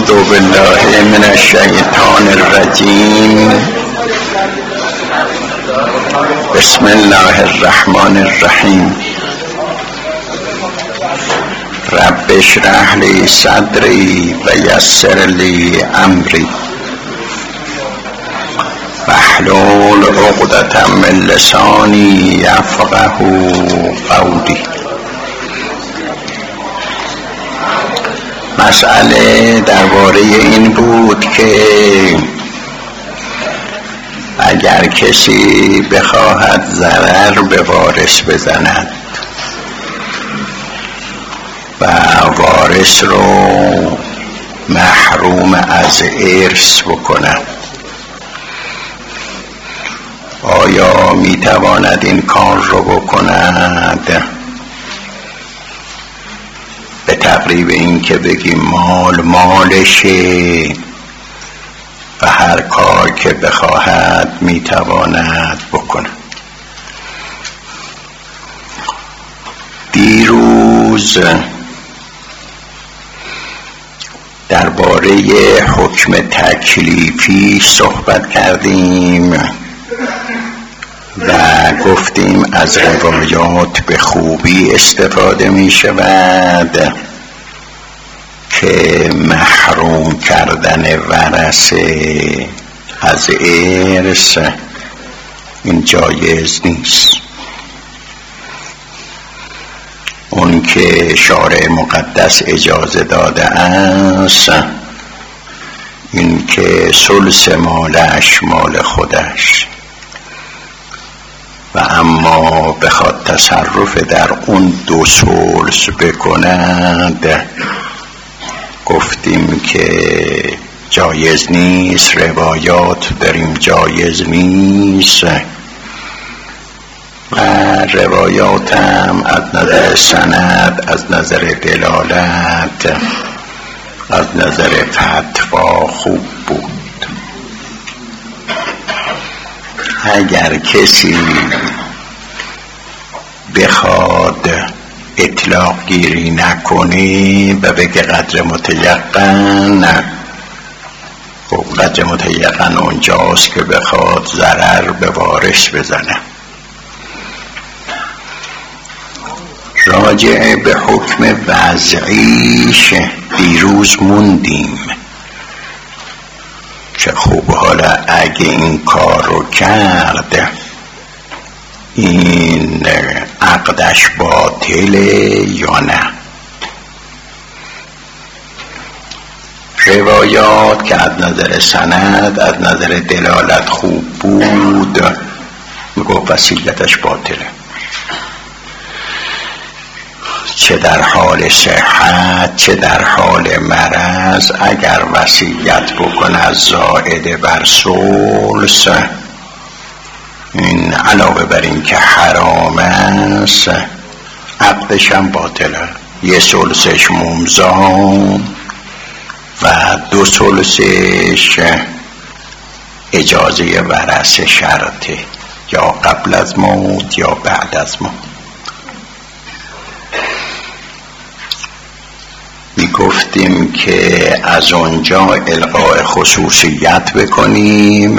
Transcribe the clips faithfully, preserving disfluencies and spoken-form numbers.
أعوذ بالله من الشیطان الرجیم. بسم الله الرحمن الرحیم. رب اشرح لی صدری و یسر لی امری واحلل عقدة من لسانی یفقهوا قولی. مسئله درباره این بود که اگر کسی بخواهد ضرر به وارث بزند و وارث رو محروم از ارث بکند، آیا میتواند این کار رو بکند؟ به تقریب این که بگیم مال مالشه و هر کار که بخواهد میتواند بکنه. دیروز درباره حکم تکلیفی صحبت کردیم و گفتیم از روایات به خوبی استفاده می شود که محروم کردن ورثه از ارث این جایز نیست. اون که شارع مقدس اجازه داده است این که ثلث مالش مال خودش و اما بخواد تصرف در اون دو ثلث بکند، گفتیم که جایز نیست. روایات داریم جایز نیست و روایات هم از نظر سند، از نظر دلالت، از نظر فتوا خوب بود. اگر کسی بخواد اطلاق گیری نکنه و بگه قدر متیقن، خب قدر متیقن اونجاست که بخواد ضرر به وارث بزنه. راجع به حکم وضعیش دیروز موندیم که خوب حالا اگه این کار رو کرد این عقدش باطله یا نه. روایات که از نظر سند، از نظر دلالت خوب بود، میگو وصیتش باطله، چه در حال صحت چه در حال مرض. اگر وصیت بکنه از زائد بر ثلث، این علاوه بر این که حرام است عقدش هم باطله. یه ثلثش ممضی و دو ثلثش اجازه ورثه شرطه، یا قبل از موت یا بعد از موت. می گفتیم که از اونجا الغاء خصوصیت بکنیم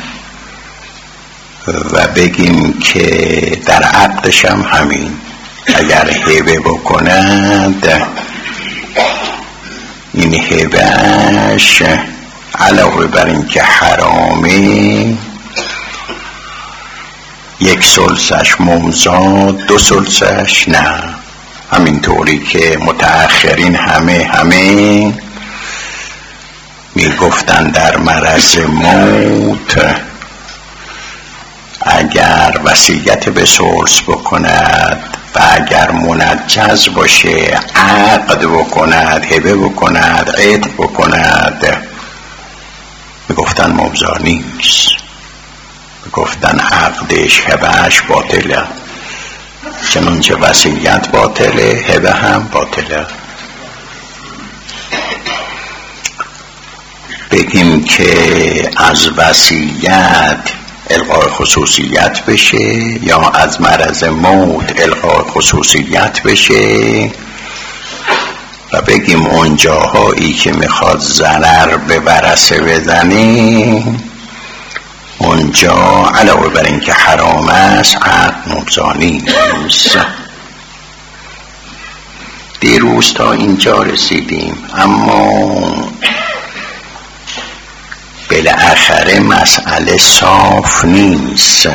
و بگیم که در عقدش هم همین، اگر هبه بکند این هبهش علاوه بر این که حرامه، یک ثلثش ممضی، دو ثلثش نه. همینطوری که متأخرین همه همه می گفتن در مرض موت اگر وصیت به ثلث بکند و اگر منجز باشه عقد بکند، هبه بکند، عتق بکند، می گفتن ممضی نیست، می گفتن عقدش هبهش باطله. چنانچه وصیت باطله، هبه هم باطله. بگیم که از وصیت الغاء خصوصیت بشه یا از مرض موت الغاء خصوصیت بشه، و بگیم اون جاهایی که میخواد ضرر به ورثه بزنه اونجا علاوه بر این که حرام است عقد ممضانی نیست. دیروز تا اینجا رسیدیم، اما بالاخره مسئله صاف نیست،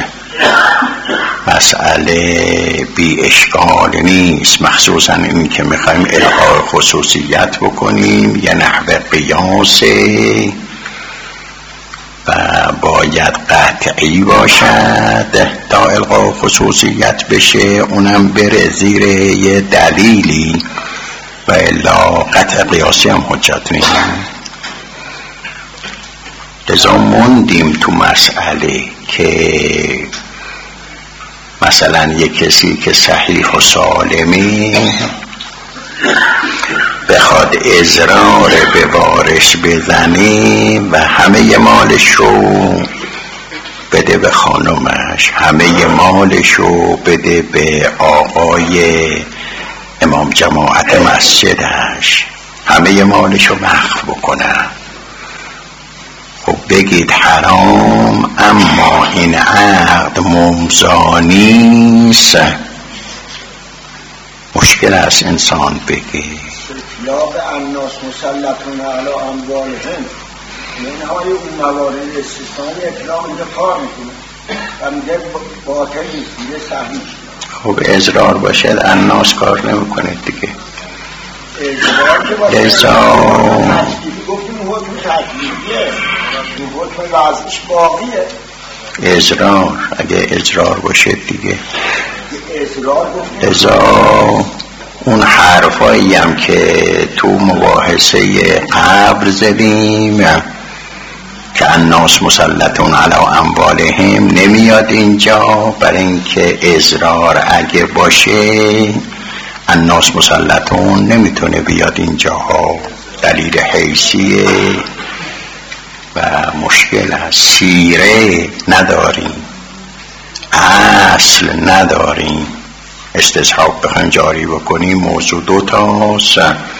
مسئله بی اشکال نیست، مخصوصا این که میخوایم الغای خصوصیت بکنیم یه نحو قیاسه و باید قطعی باشد تا الغای خصوصیت بشه، اونم بره زیر یه دلیلی و الا قطع قیاسی هم حجت نیست. لذا موندیم تو مسئله که مثلا یک کسی که صحیح و سالمی بخواد اضرار به وارث بزنه و همه مالش رو بده به خانومش، همه مالش رو بده به آقای امام جماعت مسجدش، همه مالش رو وقف بکنه، خب بگید حرام، اما این عقد ممضی نیست. مشکل است انسان بگه اطلاق الناس مسلطون علی اموالهم، این های اون موارد استثنایی اطلاق اینجا کار میکنه و میگه باطل نیست، میگه صحیح. خب اضرار باشد الناس کار نمیکنه دیگه. اضرار که باشه تشکیفی گفتیم حکم تشکیفیه، این حکم وضعش باقیه. اضرار اگه اضرار باشه دیگه اضرار گفتیم ازا اون حرفایی هم که تو مباحثه قبل زدیم که الناس مسلطون علی اموالهم نمیاد اینجا، برای اینکه اضرار اگه باشه الناس مسلطون نمیتونه بیاد اینجا ها، دلیل حیثیه و مشکل است. سیره نداریم، اصل نداریم، استصحاب بخوایم جاری بکنیم موضوع دو تاست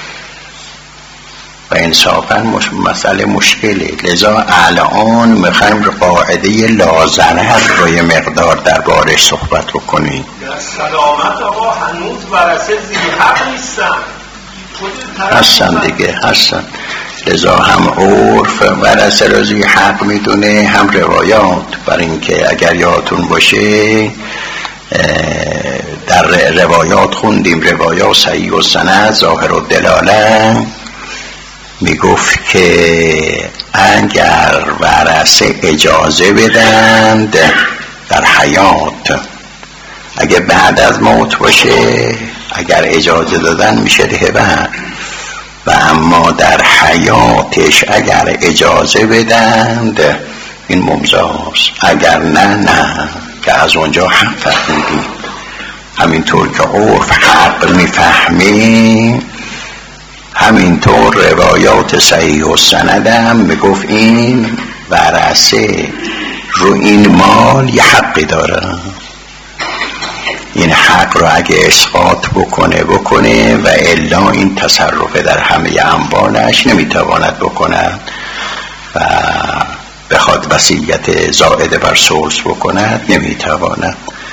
و انصافا مش... مسئله مشکله. لذا الان میخوایم قاعده لازرر رو یه مقدار در بارش صحبت بکنیم. در سلامت آقا هنوز ورثه زیر حق نیستن، هستن دیگه هستن. لذا هم عرف ورثه رو زیر حق میدونه، هم روایات، برای اینکه اگر یادتون باشه در روایات خوندیم، روایات صحیح و سند ظاهر و دلاله میگفت که اگر ورثه اجازه بدند در حیات، اگر بعد از موت باشه اگر اجازه دادن میشه هبه، و اما در حیاتش اگر اجازه بدند این ممضاست، اگر نه نه که از اونجا حق فهمیدیم. همینطور که عرف حق میفهمیم همینطور روایات صحیح و سندم میگفت این ورثه رو این مال یه حقی داره، این حق رو اگه اسقاط بکنه بکنه و الا این تصرف در همه اموالش نمیتواند بکند و بخواد وصیت زائد بر ثلث بکند نمیتواند.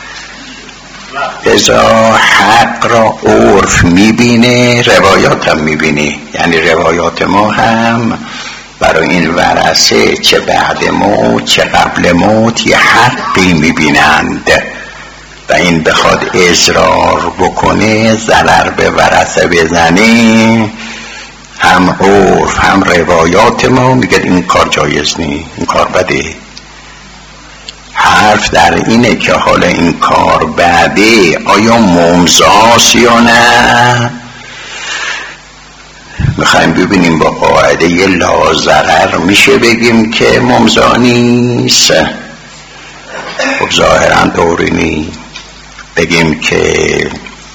ازا حق را عرف میبینه، روایات هم میبینه، یعنی روایات ما هم برای این ورثه چه بعد موت چه قبل موت یه حقی میبینند و این بخواد اضرار بکنه ضرر به ورثه بزنه، هم عرف هم روایات ما میگه این کار جایز نی، این کار بده. حرف در اینه که حالا این کار بده آیا ممضاست یا نه؟ میخوایم ببینیم با قاعده لا ضرر میشه بگیم که ممضا نیست؟ خب ظاهرا طوری نیست. بگیم که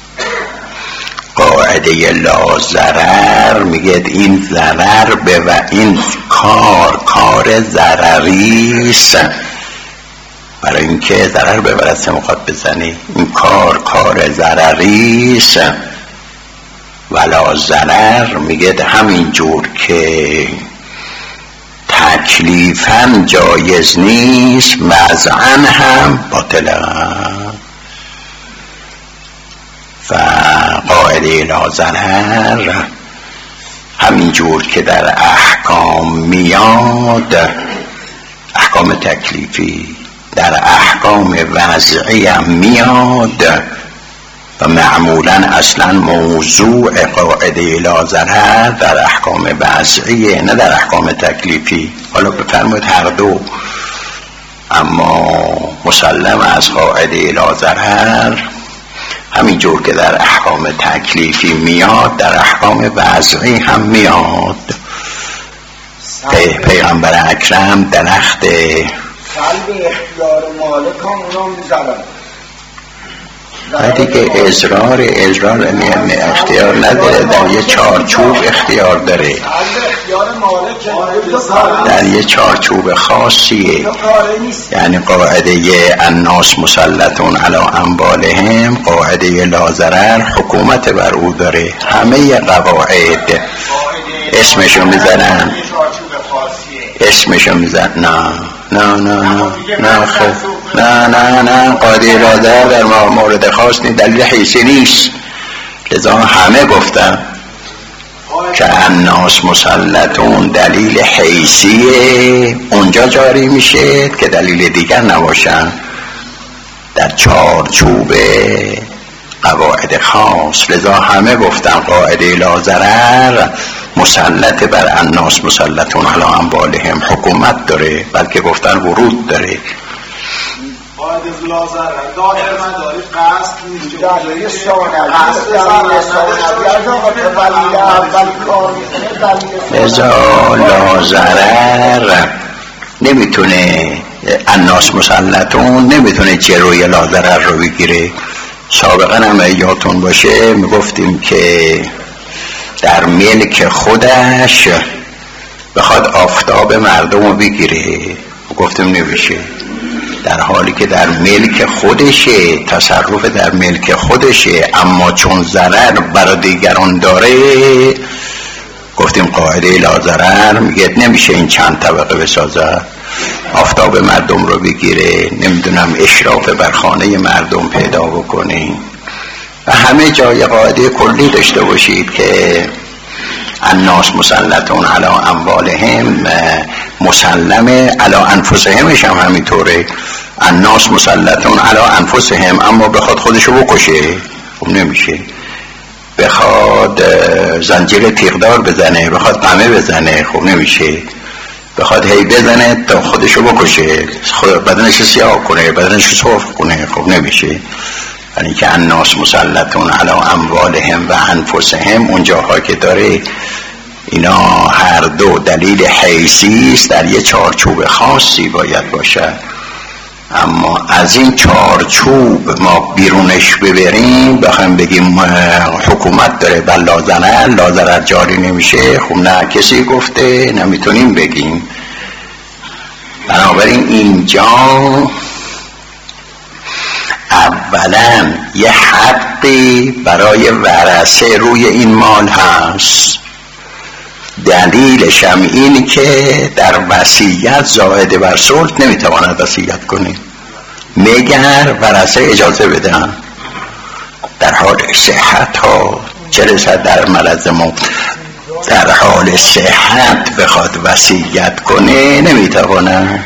قاعده لا ضرر میگه این ضرر به و این کار کار ضرریست، برای اینکه ضرر به ورثه میخواد بزنه، این کار کار ضرریست ولا ضرر میگه همین جور که تکلیفاً جایز نیست وضعاً هم باطله و قاعده لا ضرر همین جور که در احکام میاد، احکام تکلیفی در احکام وضعی هم میاد و معمولا اصلا موضوع قاعده لا ضرر در احکام وضعیه نه در احکام تکلیفی. حالا بفرمایید هر دو، اما مسلم از قاعده لا ضرر همینجور که در احکام تکلیفی میاد در احکام وضعی هم میاد. پی پیغمبر اکرم درخت سلب اختیار مالک هم اونا میزنن وقتی که اضرار اضرار یعنی اختیار نداره، در یه چارچوب اختیار داره، در یه چارچوب خاصیه. یعنی قاعده الناس مسلطون علی اموالهم، قاعده لا ضرر حکومت بر او داره. همه قواعد اسمشو میزنن اسمشو میزنن نه نه نه نه نه خب نه نه نه قاعده لا ضرر در مورد خاص نیست، دلیل حیثی نیست. لذا همه گفتن که الناس مسلطون دلیل حیثیه، اونجا جاری میشه که دلیل دیگر نباشن در چارچوب قواعد خاص. لذا همه گفتن قاعده لا ضرر مسلط بر الناس مسلطون علی اموالهم، حکومت داره، بلکه گفتن ورود داره. قاعده لا ضرر دائما داری قصد نیست، دلیل لذا لا ضرر نمیتونه الناس مسلطون نمیتونه جلوی لا ضرر رو بگیره. سابقا هم یادتون باشه میگفتیم که در ملک خودش بخواد آفتاب مردم رو بگیره، گفتیم نمیشه، در حالی که در ملک خودشه، تصرف در ملک خودشه، اما چون ضرر برای دیگران داره گفتیم قاعده لا ضرر میگه نمیشه این چند طبقه بسازه، آفتاب مردم رو بگیره، نمیدونم اشراف بر خانه مردم پیدا بکنه. و همه جای قاعده کلی داشته باشید که الناس مسلطون علی اموالهم، مسلمه علی انفسهمش هم همینطوره. الناس مسلطون علی انفسهم، اما بخواد خودشو بکشه خب نمیشه، بخواد زنجیر تیغدار بزنه، بخواد قمه بزنه خب نمیشه، بخواد هی بزنه تا خودشو بکشه، بدنشو سیاه کنه، بدنشو صرف کنه خب نمیشه. یعنی که الناس مسلطون علی اموالهم و انفسهم اونجاها که داره اینا هر دو دلیل حیثی است، در یه چارچوب خاصی باید باشه. اما از این چارچوب ما بیرونش ببریم بخوایم بگیم حکومت داره بل لا ضرر لا ضرر جاری نمیشه، خب نه کسی گفته، نمیتونیم بگیم. بنابراین اینجا اولا یه حقی برای ورثه روی این مال هست، دلیلش هم این که در وصیت زائد بر ثلث نمیتواند وصیت کنه مگر ورثه اجازه بدن. در حال صحت ها چه رسد در مرض موت، در حال صحت بخواد وصیت کنه نمیتواند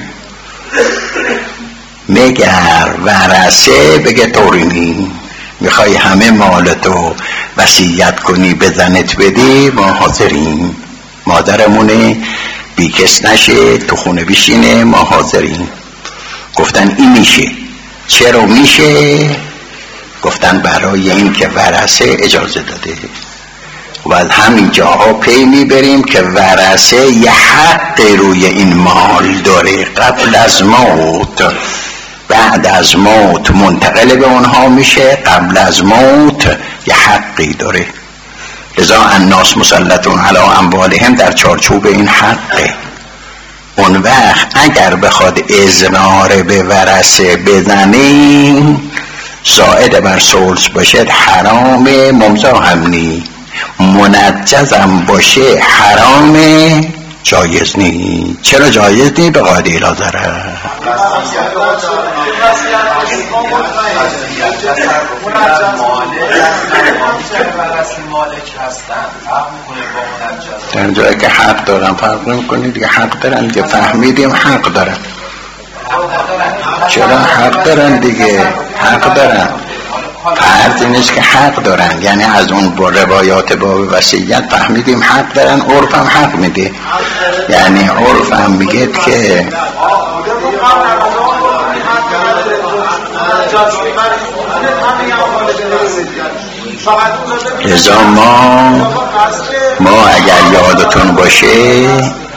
مگر ورثه بگه طوری نی، میخوای همه مالتو وصیت کنی به زنت بدی، ما حاضریم، مادرمونه بیکس نشه تو خونه بشینه، ما حاضریم. گفتن این میشه. چرا میشه؟ گفتن برای این که ورثه اجازه داده. و از همین جاها پی میبریم که ورثه یه حق روی این مال داره قبل از موت، بعد از موت منتقل به اونها میشه، قبل از موت یه حقی داره. لذا الناس مسلطون علی اموالهم در چارچوب این حقه. اون وقت اگر بخواد اضرار به ورثه بزنیم زائد بر ثلث باشه حرام، ممزا هم نی، منجزم باشه حرامه، جایز نی. چرا جایز نی؟ به قاعده لا ضرر. در جایی که حق دارم فرق نمی‌کنی دیگه، حق دارن دیگه، فهمیدیم حق دارن. چرا حق دارن دیگه؟ حق دارن. فرض اینست که حق دارن، یعنی از اون با روایات باب وصیت فهمیدیم حق دارن. عرف هم حق میده، یعنی عرف هم میگه که ازا ما ما اگر یادتون باشه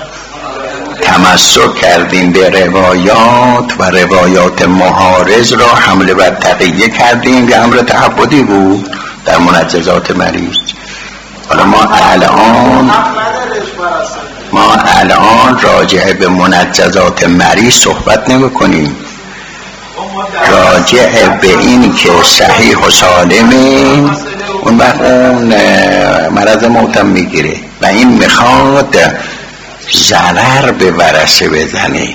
تمسک کردیم به روایات و روایات معارض را حمله بر تقیه کردیم. یه امر تعبدی بود در منجزات مریض. حالا ما الان ما الان راجع به منجزات مریض صحبت نمی کنیم، راجع به این که صحیح و سالمه، اون وقت اون مرض موتم میگیره و این میخواد ضرر به ورثه بزنه.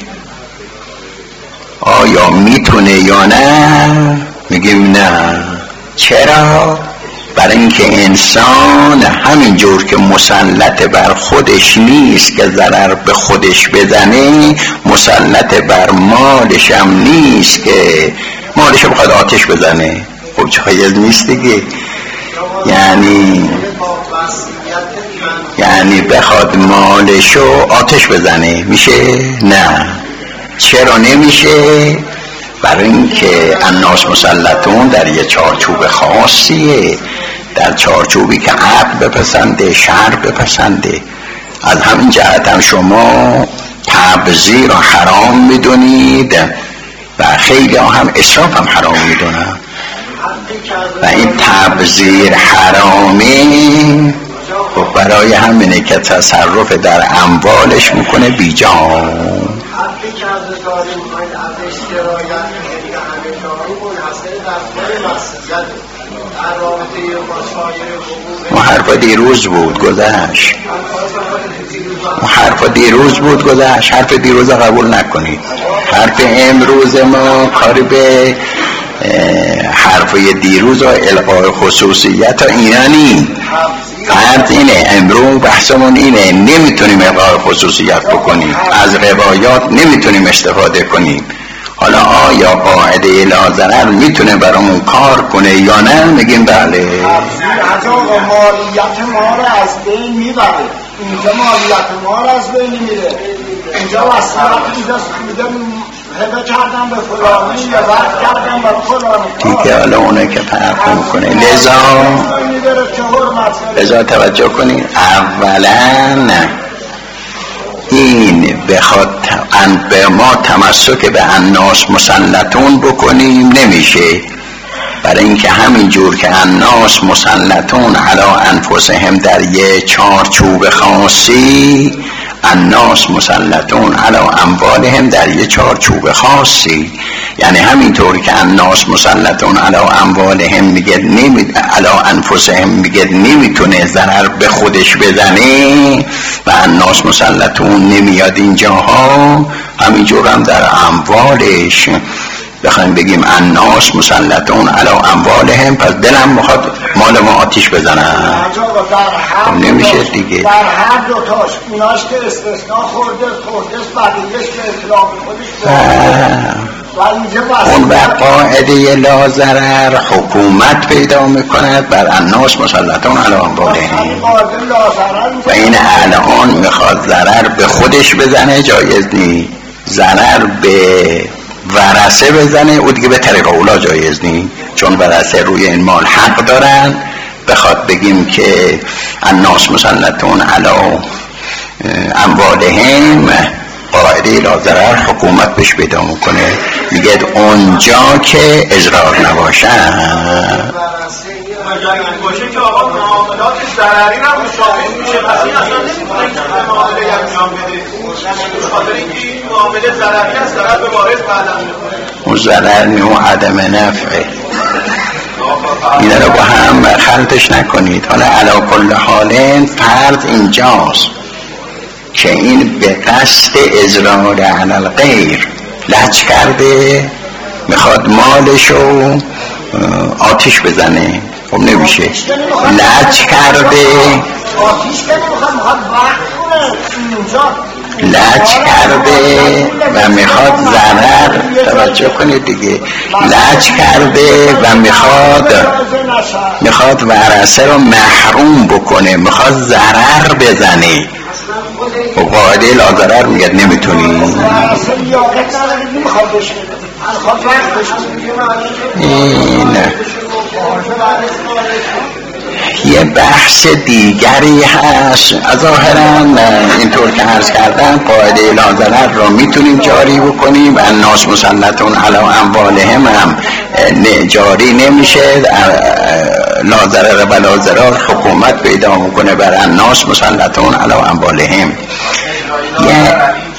آیا میتونه یا نه؟ میگیم نه. چرا؟ برای اینکه انسان همین جور که مسلط بر خودش نیست که ضرر به خودش بزنه، مسلط بر مالش هم نیست که مالش بخواد آتش بزنه. خب جایز نیست دیگه. یعنی یعنی بخواد مالشو آتش بزنه میشه؟ نه. چرا نمیشه؟ برای اینکه الناس مسلطون در یه چارچوب خاصیه، در چارچوبی که عقل بپسنده، شرع بپسنده. از همین جهت هم شما تبذیر رو حرام میدونید و خیلی هم اسراف هم حرام میدونن و این تبذیر حرامی و برای همینه که تصرف در اموالش میکنه بیجان. ما حرفا دیروز بود گذشت، ما حرفا دیروز بود گذشت، حرف دیروز قبول نکنید. حرف امروز ما کاری به حرفای دیروز و القای خصوصیت ها اینا نی. فرض اینه، امروز بحثمون اینه، نمیتونیم القای خصوصیت بکنیم، از روایات نمیتونیم استفاده کنیم. حالا آیا قاعده لا ضرر میتونه برامون کار کنه یا نه؟ میگیم بله. از آقا مالیت ما رو از بین میبره، اینجا مالیت ما رو از بین میره، اینجا وصلت اینجاست میده هبه کردم به فلانی یا وقت کردم به فلانی دیگه. حالا اونه که فرق میکنه. لذا لذا توجه کنید، اولا این بخواد به ما تمسک به الناس مسلطون بکنیم نمیشه، برای اینکه همین جور که الناس مسلطون علی انفسهم در یه چارچوب خاصی، الناس مسلطون علی اموالهم در یه چارچوب خاصی. یعنی همینطور که الناس مسلطون علی اموالهم میگه نمی علی انفسهم میگه نمیتونه ضرر به خودش بزنه و الناس مسلطون نمیاد اینجاها، همینجور هم در اموالش بخوایم بگیم الناس مسلطون علی اموالهم، پس دلم میخواد مال ما آتیش بزنن. نمیشه دیگه. در هر دو تاش اوناش که استثناء خورده خورده بعدیش که اطلاق خودش اون بر قاعده لا ضرر حکومت پیدا میکند بر الناس مسلطون علی اموالهم و این الان میخواد ضرر به خودش بزنه، جایز نی. ضرر به ورثه بزنه او دیگه به طریق اولا جایز نی، چون ورثه روی این مال حق دارن. بخواد بگیم که الناس مسلطون علی اموالهم، قاعده لا ضرر حکومت بهش پیدا میکنه، میگه اونجا که اضرار نباشه. باشه که آقا معاملات ضرری هم مشابه میشه، پس این اصلا نمیتونه که معامله انجام بده، به خاطر اینکه این معامله ضرری است، ضرر به وارث بعدم میکنه. اون ضرر نه، عدم نفعه. اینا رو با هم خلطش نکنید. حالا علی کل حال فرض اینجاست که این به قصد اضرار علی الغیر لج کرده، میخواد مالشو آتیش بزنه. خب نمیشه. لج کرده لج کرده و میخواد ضرر، توجه کنید دیگه، لج کرده و میخواد میخواد ورثه رو محروم بکنه، میخواد ضرر بزنه. و قاعده لا ضرر میگه نمیتونی. این یه بحث دیگری هست. ظاهرا اینطور که عرض کردم قاعده لا ضرر رو میتونیم جاری بکنیم و الناس مسلطون علی اموالهم هم جاری نمیشه. لا ضرر و لا ضرر حکومت پیدا میکنه بر الناس مسلطون علی اموالهم. یه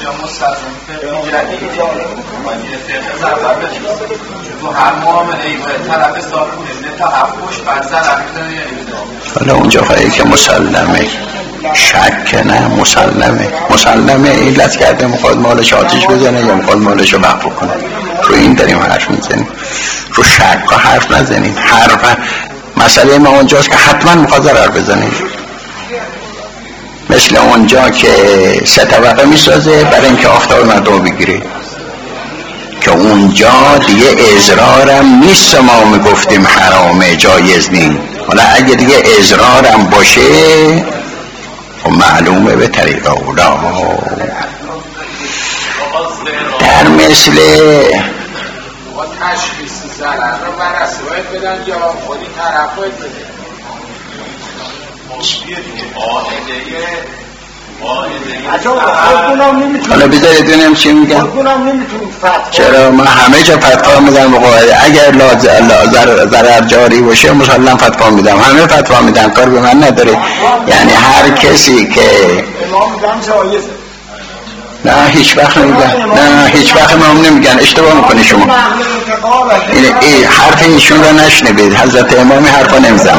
هر معامله ای به طرف صاحبونه تا افکوش بر ضرر حالا اونجا خواهی که مسلمه، شک نه، مسلمه مسلمه علت کرده میخواد مالش آتیش بزنه یا میخواد مالش رو وقف کنه. رو این داریم حرف میزنیم، رو شک ها حرف نزنیم. حرف مسئله ما اونجاست که حتما میخواد ضرر بزنه، مثل اونجا که سه طبقه میسازه برای اینکه آفتاب مردم بگیره، که اونجا دیگه اضرارم نیست، ما میگفتیم حرامه جایز نیست. حالا اگه دیگه اضرارم باشه خب معلومه به طریق اولا. در مثل با تشخیص ضرر رو ورثه باید بدن یا خودی طرف باید بدن؟ حالا بذارید ببینم چی میگم. چرا من همه جا فتوا میدم به قاعده اگر ضرر جاری باشه مسلم فتوا میدم، همه فتوا میدم، کار به من نداره. یعنی هر کسی که نه هیچ وقت نمیگن، نه هیچ وقت ما هم نمیگن، اشتباه میکنی شما. این ای حرف ایشون رو نشنوید، حضرت امامی حرفا نمیزن.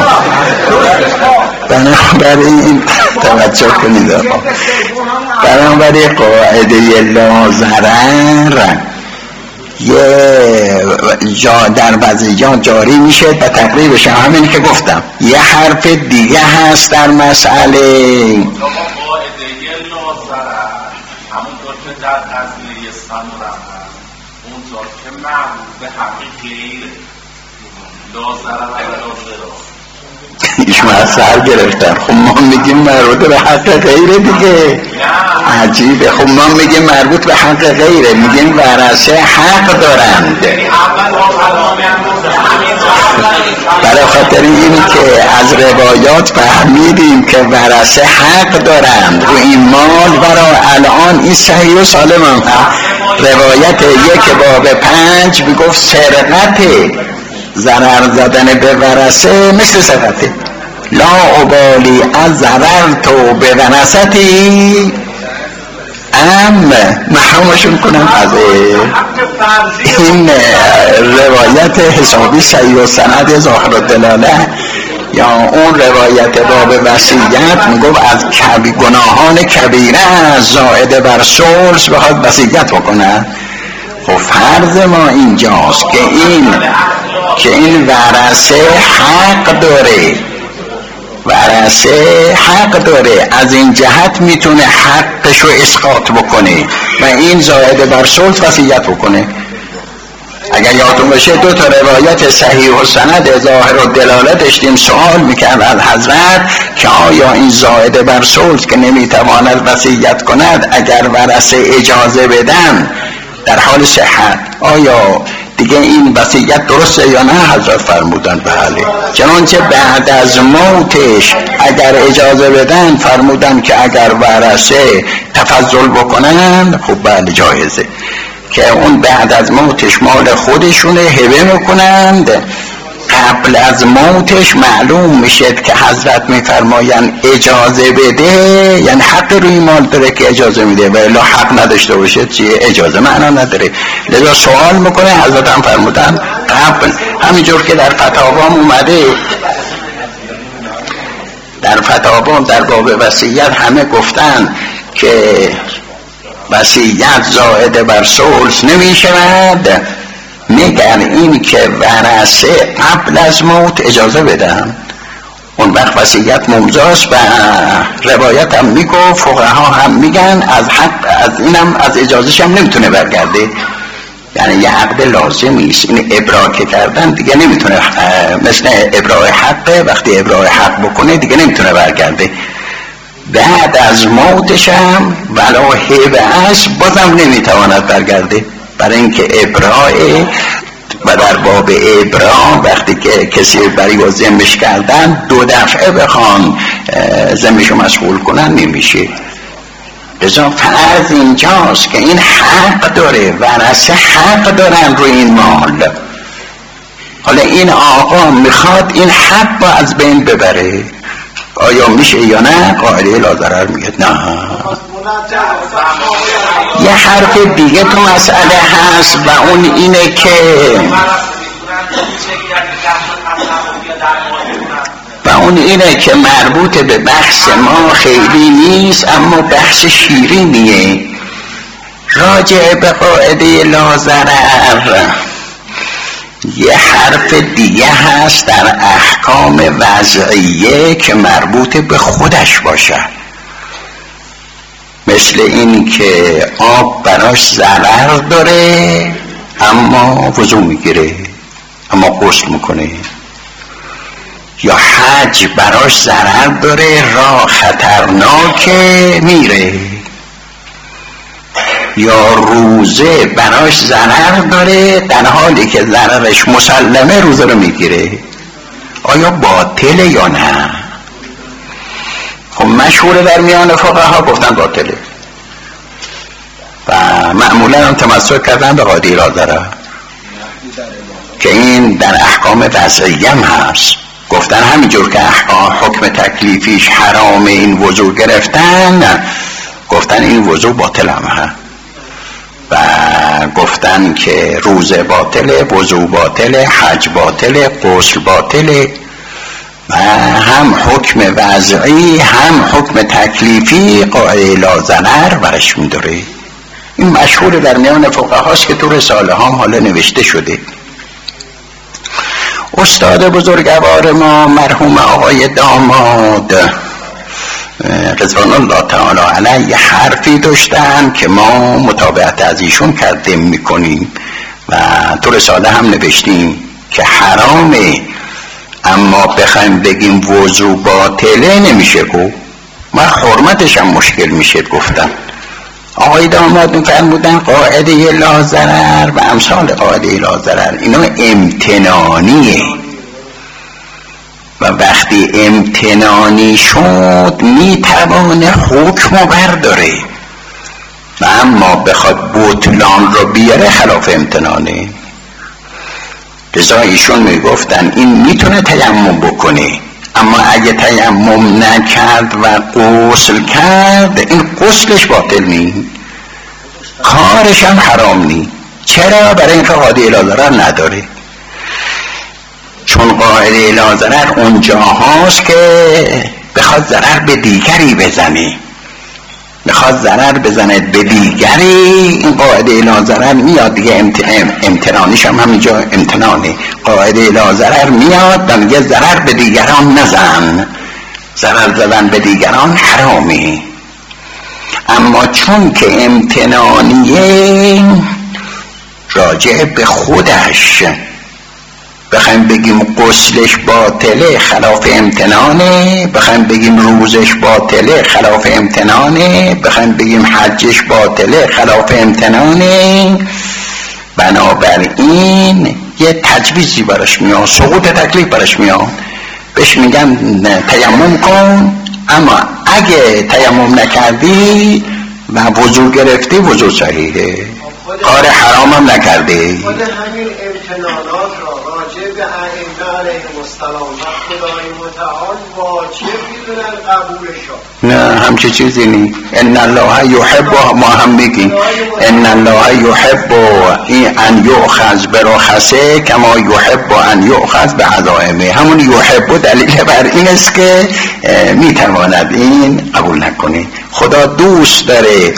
بنابراین این توجه کنید، بنابراین قاعده لا ضرر یه جا در بعضی جا جاری میشه و تقریبش همین که گفتم. یه حرف دیگه هست در مسئله در قضیه سمورم اونجا که معروف به حق غیر لا ضرر و لا ضرر ایش من سر گرفتم. خب ما میگیم مربوط به حق غیره دیگه، عجیبه. خب ما میگیم مربوط به حق غیره، میگیم ورثه حق دارند. برای خاطر اینی که از روایات فهمیدیم که ورثه حق دارند و این مال برای الان این صحیح و سالم هم روایت یک باب پنج میگفت سرقت ضرر زدن به ورثه مثل سرقته. لا ابالی از ضرر تو به ورثتی ام محرومشون کنم از این روایت حسابی صحیح و سند ظاهر الدلاله. یا اون روایت باب وصیت میگفت از کبی گناهان کبیره از زائد بر ثلث بخواد وصیت بکنه. خب فرض ما اینجاست که این که این ورثه حق داره، ورثه حق داره، از این جهت میتونه حقش رو اسقاط بکنه و این زائد بر ثلث وصیت بکنه. اگر یادتون باشه دو تا روایت صحیح و سند ظاهر و دلاله داشتیم، سوال میکرد از حضرت که آیا این زائد بر ثلث که نمیتواند وصیت کند اگر ورثه اجازه بدن در حال صحت آیا دیگه این وصیت درسته یا نه؟ حضرت فرمودن بله. چنانچه بعد از موتش اگر اجازه بدن فرمودن که اگر ورثه تفضل بکنن خب بله جایزه، که اون بعد از موتش مال خودشونه هبه میکنند قبل از موتش معلوم میشه که حضرت میفرماین اجازه بده، یعنی حق روی مال داره که اجازه میده، و الا حق نداشته باشه چیه؟ اجازه معنا نداره. لذا سوال میکنه، حضرت هم فرمودن قبل، همینجور که در فتاوام اومده، در فتاوام در باب وصیت همه گفتن که وصیت زائد بر ثلث نمی شود مگر این که ورثه قبل از موت اجازه بدن، اون وقت وصیت ممضاست. و روایت هم میگو، فقها هم میگن از حق، از اینم از اجازهش هم نمیتونه برگرده، یعنی یه عقد لازمی است. این ابراء که کردن دیگه نمیتونه، مثل ابراء حقه، وقتی ابراء حق بکنه دیگه نمیتونه برگرده. بعد از موتش هم ولو هبه است بازم نمیتواند برگرده، برای اینکه ابراء، و در باب ابراء وقتی که کسی برای و ذمش کردن دو دفعه بخوان ذمشو مسئول کنن نمیشه. لذا فرض اینجاست که این حق داره، ورثه حق دارن روی این مال. حالا این آقا میخواد این حق رو از بین ببره، آیا میشه یا نه؟ قاعده لا ضرر میگه نه. یه حرف دیگه تو مسئله هست و اون اینه که و اون اینه که مربوط به بحث ما خیلی نیست، اما بحث شیرینیه. راجع به قاعده لا ضرر یه حرف دیگه هست در احکام وضعیه که مربوط به خودش باشه، مثل این که آب براش ضرر داره اما وضو میگیره اما غسل میکنه، یا حج براش ضرر داره راه خطرناکه میره، یا روزه براش ضرر داره در حالی که ضررش مسلمه روزه رو میگیره. آیا باطله یا نه؟ خب مشهوره در میان فقها گفتن باطله و معمولا هم تمسک کردن به قاعده لا ضرر که این در احکام وضعیه هم هست. گفتن همینجور که احکام حکم تکلیفیش حرام این وضو گرفتن، گفتن این وضو باطل هم هست و گفتن که روزه باطله، وضو باطله، حج باطله، غسل باطله و هم حکم وضعی هم حکم تکلیفی قاعده لا ضرر برش می‌داره. این مشهور در میان فقهاست که تو رساله هم حالا نوشته شده. استاد بزرگوار ما مرحوم آقای داماد رضوان الله تعالی علیه حرفی داشتن که ما متابعت از ایشون کرده میکنیم و تو رساله هم نوشتیم که حرامه، اما بخوایم بگیم وضو باطله نمیشه گفت، ما حرمتش هم مشکل میشه گفتن. آقای داماد میفرمودن قاعده لا ضرر و امثال قاعده لا ضرر اینا امتنانیه و وقتی امتنانی شد میتوانه حکم برداره و اما بخواد بطلان رو بیاره خلاف امتنانه. لذا ایشون میگفتن این میتونه تیمم بکنه، اما اگه تیمم نکرد و غسل کرد این غسلش باطل نیست، کارش هم حرام نیست. چرا؟ برای اینکه قاعده لا ضرر نداره، چون قاعده لا ضرر اونجا هاست که بخواد ضرر به دیگری بزنه، بخواد ضرر بزنه به دیگری، این قاعده لا ضرر میاد دیگه. امتنانیش هم همینجا امتنانه، قاعده لا ضرر میاد و میگه ضرر به دیگران نزن، ضرر زدن به دیگران حرامی. اما چون که امتنانیه راجع به خودش، بخوایم بگیم غسلش باطله خلاف امتنانه، بخوایم بگیم روزش باطله خلاف امتنانه، بخوایم بگیم حجش باطله خلاف امتنانه، بنابراین یه تجویزی برش میاد، سقوط تکلیف برش میاد، بهش میگن تیمم کن، اما اگه تیمم نکردی و وضو گرفتی وضو صحیحه، کار حرام هم نکردی. خود همین امتنانات را راجع به ائمه علیه السلام و خدای متعال واجب میدونن قبولشو. نه همچه چیزی نی. ان الله یحب، ما هم میگیم ان الله یحب ان یؤخذ برخصه کما یحب ان یؤخذ بعزائمه. همون یحب دلیل بر این است که میتواند این قبول نکنه. خدا دوست داره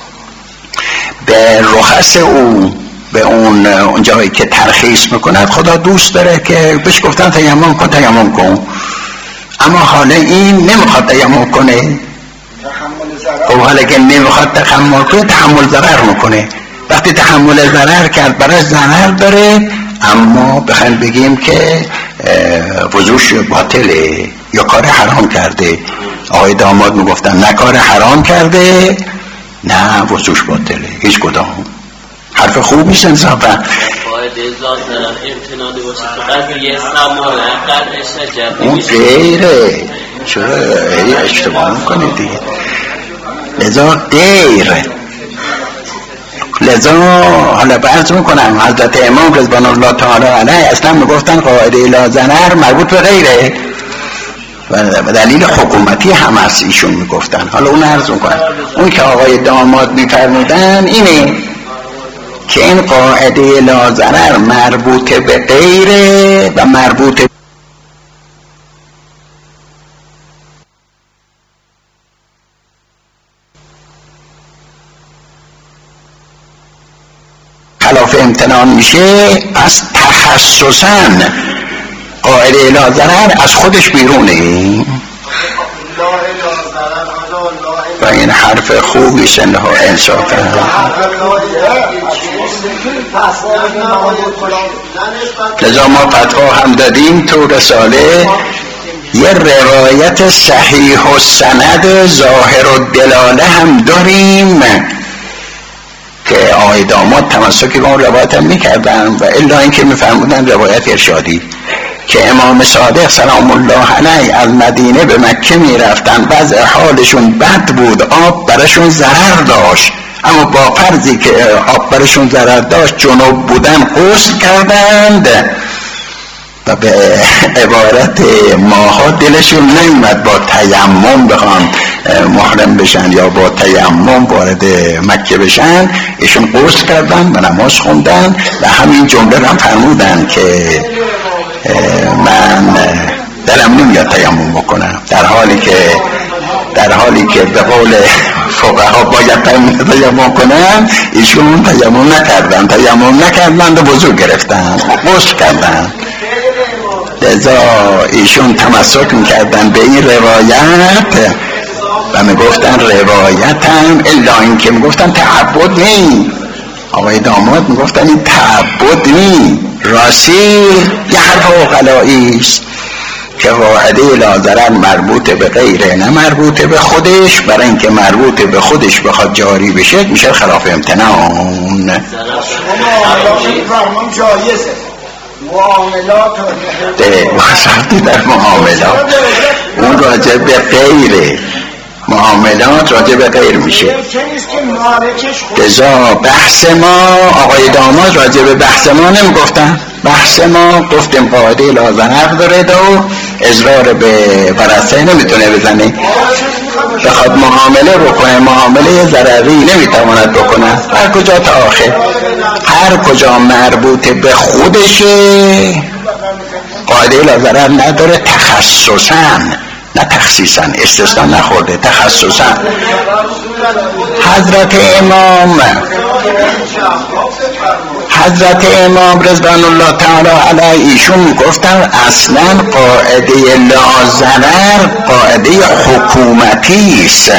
به رخص او، به اون جایی که ترخیص میکند، خدا دوست داره که بهش گفتن تیمم کن تیمم کن، اما حالا این نمیخواد تیمم کنه. خب حالا که نمیخواد تحمل کنه تحمل ضرر میکنه. وقتی تحمل ضرر کرد براش ضرر داره، اما بخوایم بگیم که وضوش باطله یا کار حرام کرده. آقای داماد میگفتن نه کار حرام کرده نه وضوش باطله، هیچ کدام. حرف خوب نیست انصافا. قاعده ظاهرا امتناع باشه تو قضیه سماع قطع شجر اون غیره. چرا ای اشتباه میکنید دیگه؟ لذا غیر لذا حالا برز میکنم حضرت امام رضوان الله تعالی علیه اصلا میگفتن قاعده لا ضرر مربوط به غیره و دلیل حکومتی هم هست ایشون میگفتن. حالا اون عرض میکنم اون که آقای داماد میفرمودن اینه که این قاعده لا ضرر مربوط به غیره و مربوط خلاف امتناع میشه. از تخصصاً قاعده لا ضرر از خودش بیرونه و این حرف خوبی سنه ها انصافه. لذا ما فتوا هم دادیم تو رساله یه روایت صحیح و سند ظاهر و دلاله هم داریم که آقای داماد تمسک به اون روایت هم میکردن و الا اینکه میفرمودن روایت ارشادی که امام صادق سلام الله علیه از مدینه به مکه میرفتن، وضع حالشون بد بود، آب برشون ضرر داشت، اما با فرضی که آب برشون ضرر داشت جنوب بودن غسل کردند و به عبارت ماها دلشون نیامد با تیمم بخوان محرم بشن یا با تیمم وارد مکه بشن. ایشون غسل کردن و نماز خوندن و همین جمله را فرمودن که من دلم نمیاد تیمم بکنم، در حالی که در حالی که به قول فقها باید تیمم کنن، ایشون تیمم نکردن تیمم نکردن و وضو گرفتن غسل کردن. لذا ایشون تمسک میکردن به این روایت و میگفتن روایت هم الا این که میگفتن تعبد نی. آقای داماد میگفتن این تعبد نی، راستی یه حرف عقلایی است که قاعده لا ضرر مربوط به غیره نه مربوط به خودش. برای اینکه مربوط به خودش بخواد جاری بشه میشه خلاف امتناع. فرمان جایزه معاملات ده واسطی در معاملات اون راجع به غیره، معاملات راجع به غیر میشه. لذا بحث ما آقای داماد راجع به بحث ما نمیگفتن. بحث ما گفتیم قاعده لا ضرر داره و اضرار به ورثه نمیتونه بزنه، بخواد معامله بکنه معامله ضرری نمیتواند بکنه. هر کجا تا آخر هر کجا مربوط به خودشه قاعده لا ضرر نداره، تخصصاً نه تخصیصاً، استثناء نخورده، تخصصاً. حضرت امام حضرت امام رضوان الله تعالی علیه ایشون گفتن اصلا قاعده لا ضرر قاعده حکومتی است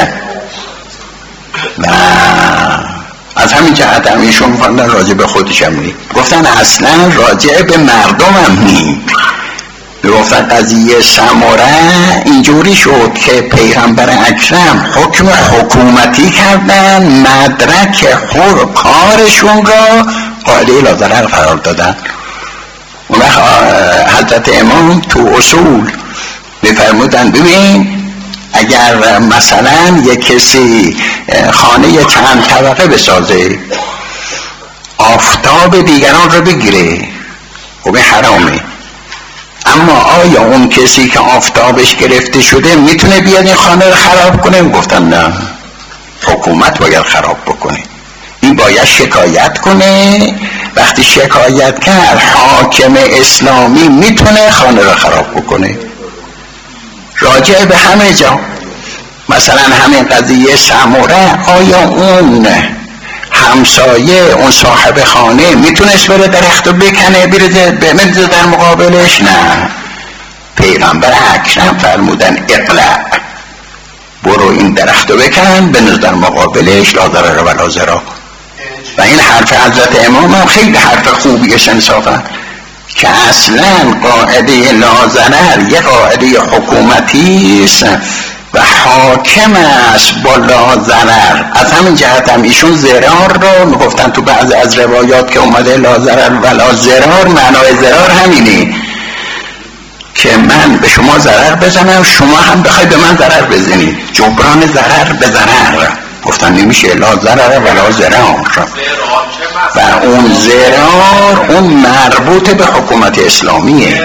و از همین جهت هم ایشون فرمودن راجع به خودش هم نی، گفتن اصلا راجع به مردم هم نی. گفتن قضیه سمره اینجوری شد که پیغمبر اکرم حکم حکومتی کردن، مدرک حر کارشون را قاعده لا ضرر قرار دادن. اون حضرت امام تو اصول میفرمودن ببین اگر مثلا یک کسی خانه چند طبقه بسازه آفتاب دیگران رو بگیره خب حرامه، اما آیا اون کسی که آفتابش گرفته شده میتونه بیاد این خانه رو خراب کنه؟ گفتن نه، حکومت باید خراب بکنه. این باید شکایت کنه. وقتی شکایت کرد حاکم اسلامی میتونه خانه رو خراب بکنه. راجع به همه جا، مثلا همین قضیه سموره، آیا اون همسایه اون صاحب خانه میتونست بره درخت رو بکنه بریزه بمیزه در مقابلش؟ نه، پیغمبر اکرم فرمودن اقلع، برو این درخت رو بکن بنز در مقابلش، لا ضرر ولا ضرار. و این حرف حضرت امام هم خیلی حرف خوبیه انصافا، که اصلا قاعده لا ضرر یه قاعده حکومتی است و حاکم است با لا ضرر. از همین جهت هم ایشون ضرار رو میگفتن تو بعض از روایات که اومده لا ضرر ولا ضرار، معنای ضرار همینه که من به شما ضرر بزنم شما هم بخوای به من ضرر بزنید، جبران ضرر به ضرر. گفتن نمیشه، لا ضرر ولا ضرار. و اون ضرار اون مربوط به حکومت اسلامیه.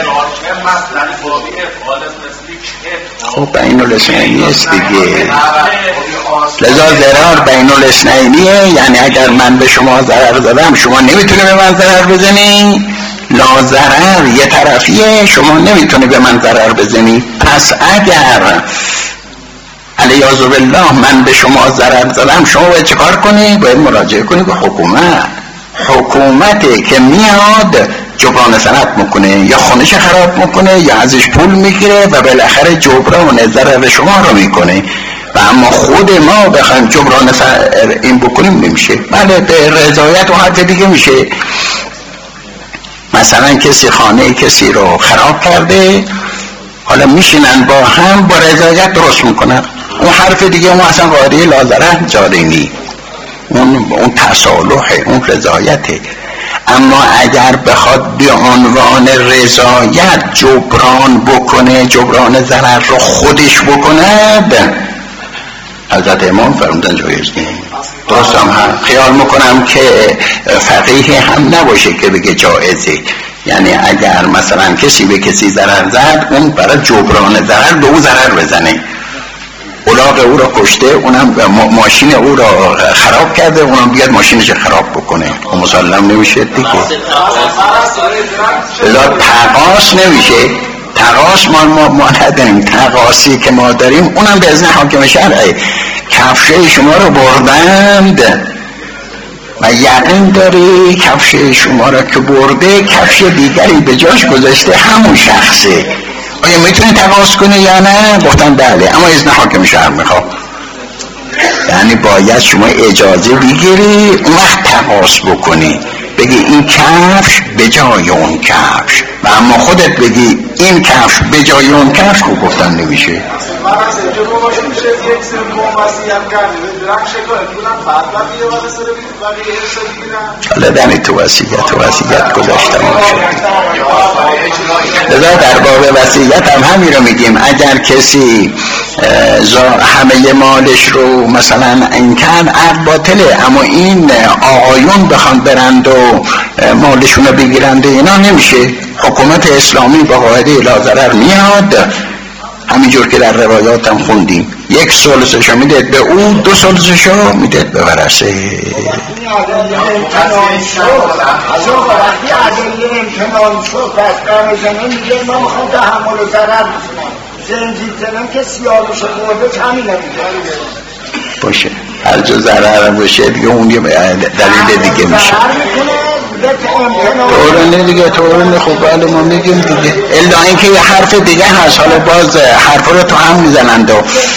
خب بین الاثنینی است دیگه. لذا ضرار بین الاثنینیه، یعنی اگر من به شما ضرر زدم شما نمیتونه به من ضرر بزنی. لا ضرر یه طرفیه، شما نمیتونه به من ضرر بزنی. پس اگر علیاذ بالله من به شما ضرر زدم، شما باید چکار کنی؟ باید مراجعه کنی به حکومت. حکومتی که میاد جبران صنعت میکنه، یا خونش خراب میکنه یا ازش پول میگیره و بالاخره جبران ضرر شما رو میکنه. و اما خود ما بخوایم جبران این بکنیم نمیشه. بله به رضایت و حرف دیگه میشه. مثلا کسی خانه کسی رو خراب کرده، حالا میشینن با هم با رضایت درست میکنن. اون حرف دیگه اون اصلا قاعده لا ضرر جاری نی، اون اون تصالحه، اون رضایته. اما اگر بخواد به عنوان رضایت جبران بکنه، جبران ضرر رو خودش بکند، حضرت امام فرمودن جایز نیست. درست هم, هم خیال میکنم که فقیه هم نباشه که بگه جایزه. یعنی اگر مثلا کسی به کسی ضرر زد، اون برای جبران ضرر به او ضرر بزنه. الاغ او را کشته، اونم ماشین او را خراب کرده، اونم بیاد ماشینش خراب بکنه، اون مسلم نمیشه دیگه. لذا تقاس نمیشه. تقاس ما ما, ما نداریم. تقاسی که ما داریم اونم به اذن حاکم شرعه. کفشه شما رو بردند و یقین داری کفشه شما رو که برده کفش دیگری به جاش گذاشته همون شخصه، آیا میتونی تقاس کنی یا نه؟ گفتن بله، اما اذن حاکم شهر میخواد. یعنی باید شما اجازه بگیری اون وقت تقاس بکنی، بگی این کفش به جای اون کفش، و اما خودت بگی این کفش به جای اون کفش. خوب گفتن نمیشه. حالا دنی تو وسیعت تو وسیعت گذاشتم لذا در باب وسیعت هم همین رو میگیم. اگر کسی همه مالش رو مثلا این کن عقد باطله، اما این آقایون بخوان برند و مالشون رو بگیرند اینا نمیشه. حکومت اسلامی با قاعده لا ضرر میاد، همینجور که در روایات هم خوندیم، یک ثلثشو میدید به اون، دو ثلثشو میدید به ورثه. باشه هر جا ضرر باشه دیگه اون یه دلیل دیگه میشه. طورنه دیگه طورنه. خب بله ما میگیم دیگه. الا اینکه یه حرف دیگه هست، حالا باز حرف رو تو هم میزنند و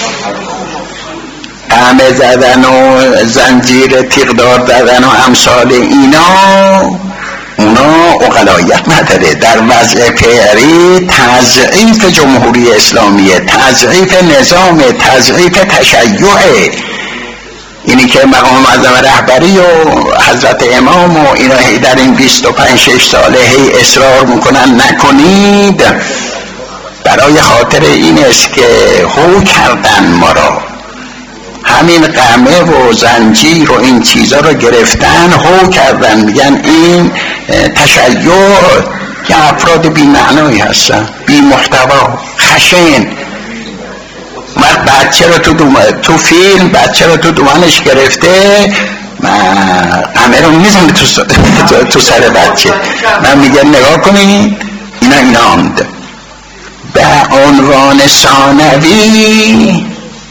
قمه زدن و زنجیر تیغدار زدن و امثال اینا، اونا اقلایت نداره. در وضع فعلی تضعیف جمهوری اسلامیه، تضعیف نظام، تضعیف تشیعه. اینی که مقام معظم رهبری و حضرت امام و اینا در این بیست و پنج شش ساله هی اصرار میکنن نکنید، برای خاطر این است که هو کردن ما را، همین قمه و زنجیر و این چیزا رو گرفتن، هو کردن، میگن این تشیع که افراد بی معنایی هستن، بی محتوا، خشن. وقت بچه رو تو دوم... تو فیلم بچه رو تو دومنش گرفته، من قمه رو میزنه تو, س... تو سر بچه. من میگم نگاه کنید اینا ایناند. به عنوان ثانوی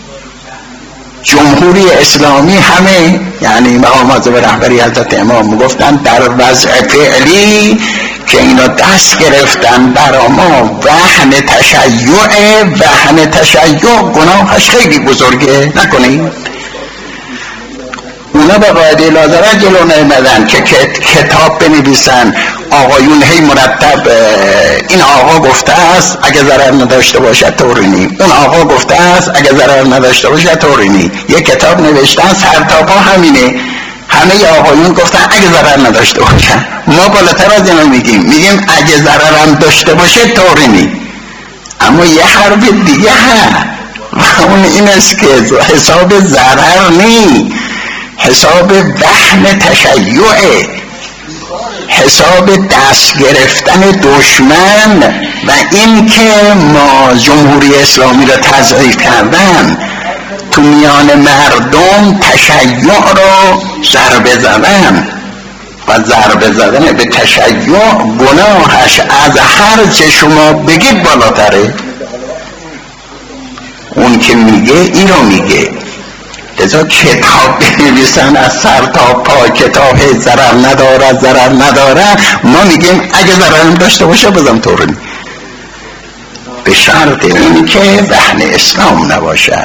جمهوری اسلامی همه، یعنی مقام معظم رهبری حضرت امام میگفتن در وضع فعلی که اینا دست گرفتن برا ما وهن تشیع، وهن تشیع گناهش خیلی بزرگه، نکنید. اونا به قاعده لازره جلو نمیدن که کتاب بنویسن آقایون هی مرتب این آقا گفته است اگه ضرر نداشته باشد طورینی، اون آقا گفته است اگه ضرر نداشته باشد طورینی. یک کتاب نوشتن سرتاپا همینه، همه آقایون گفتن اگه ضرر نداشته باشد. ما بالاتر از اینو میگیم، میگیم اگه ضرر هم داشته باشه طورینی. اما یه حرف دیگه هست و اون این است که حساب ضرر نی، حساب وهن تشیعه، حساب دست گرفتن دشمن و این که ما جمهوری اسلامی را تضعیف کردن، تو میان مردم تشیع رو ضربه زدن و ضربه زدن به تشیع گناهش از هر چه شما بگید بالاتره. اون که میگه این رو میگه. لذا کتاب بنویسن از سر تا پا، کتاب ضرر نداره ضرر نداره، ما میگیم اگه ضرر داشته باشه بازم طورنی، به شرط این که وهن اسلام نباشه.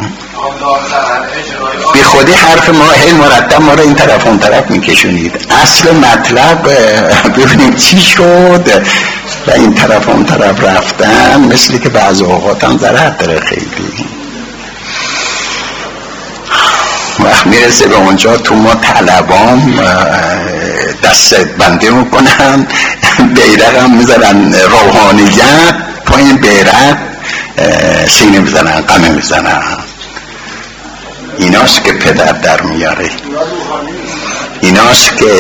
بی خودی حرف ما هی مرتب ما رو این طرف اون طرف میکشونید. اصل مطلب ببینیم چی شد و این طرف اون طرف رفتن، مثلی که بعض اوقات هم ضرر داره خیلی. وقت میرسه به اونجا تو ما طلبان دست بندی میکنن، بیرق هم میزنن، روحانیت پایین بیرق سینه میزنن، قمه میزنن. ایناست که پدر در میاره، ایناست که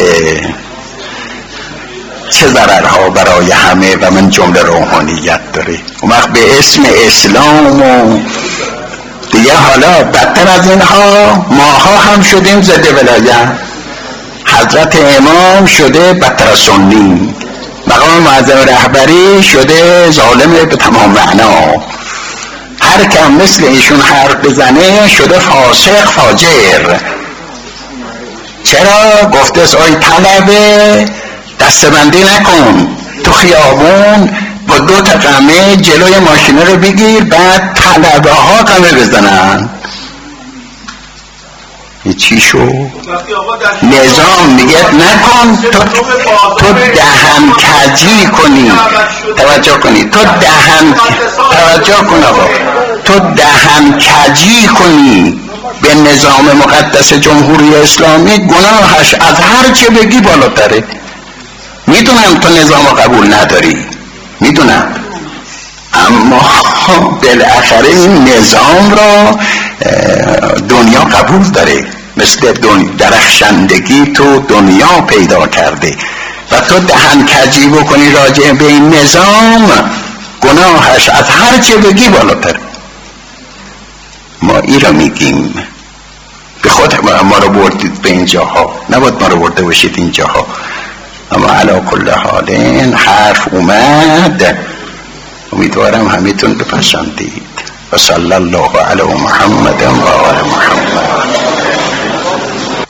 چه ضررها برای همه و من جمله روحانیت داره. اون وقت به اسم اسلام و دیگه حالا بدتر از اینها ماها هم شدیم ضد ولایت. حضرت امام شده بدتر از سنی، مقام معظم رهبری شده ظالم به تمام معنا، هر کم مثل ایشون حرف بزنه شده فاسق فاجر. چرا؟ گفته است آی طلبه دستبندی نکن، تو خیابون با دو تا قمه جلوی ماشینه رو بگیر، بعد طلبه ها قمه بزنن. چی شو؟ نظام میگه نکن، تو, تو دهن کجی کنی. توجه کنی، تو دهن توجه کن آقا، تو دهن کجی کنی به نظام مقدس جمهوری اسلامی، گناهش از هر چه بگی بالاتره. میدونم تو نظام قبول نداری، میدونم، اما بالاخره این نظام را دنیا قبول داره، مثل درخشندگی تو دنیا پیدا کرده و تو دهن کجی بکنی راجع به این نظام، گناهش از هر چه بگی بالاتر. ما این را میگیم، به خود ما رو بردید به اینجاها، نباید ما رو برده باشید اینجاها. اما علا کل حال حرف اومد، امیدوارم همیتون بپسندید. و صلی الله علی محمد و آل محمد.